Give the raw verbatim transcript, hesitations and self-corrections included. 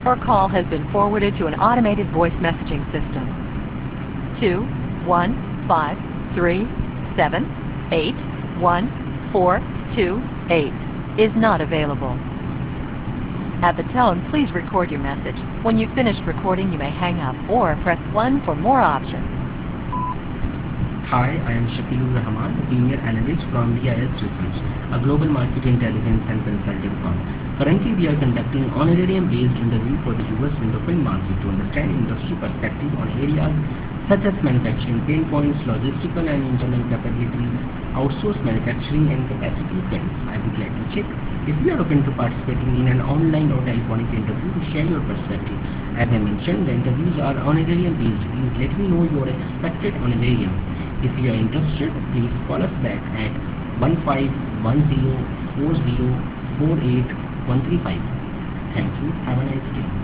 Your call has been forwarded to an automated voice messaging system. Two one five three seven eight one four two eight is not available. At the tone, please record your message. When you've finished recording, you may hang up or press one for more options. Hi, I am Shakilur Rahman, Senior Analyst from D I S Research, a global market intelligence and consulting firm. Currently, we are conducting honorarium-based interview for the U S window film market to understand industry perspective on areas such as manufacturing pain points, logistical and internal capabilities, outsourced manufacturing and capacity trends. I would like to check if you are open to participating in an online or telephonic interview to share your perspective. As I mentioned, the interviews are honorarium-based. Please let me know your expected honorarium. If you are interested, please call us back at one five one zero four zero four eight one three five. Thank you. Have a nice day.